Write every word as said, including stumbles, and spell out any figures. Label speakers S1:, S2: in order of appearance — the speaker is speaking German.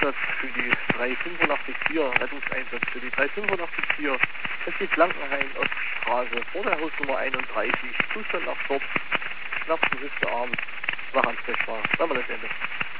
S1: Einsatz für die drei fünfundachtzig vier, Rettungseinsatz für die drei fünfundachtzig vier. Es geht Blankenhain, Oststraße, vor der Hausnummer einunddreißig, Zustand nach Fort, Schmerzen, Hüfte, Arm, Wachansprechbar. Sagen wir das Ende.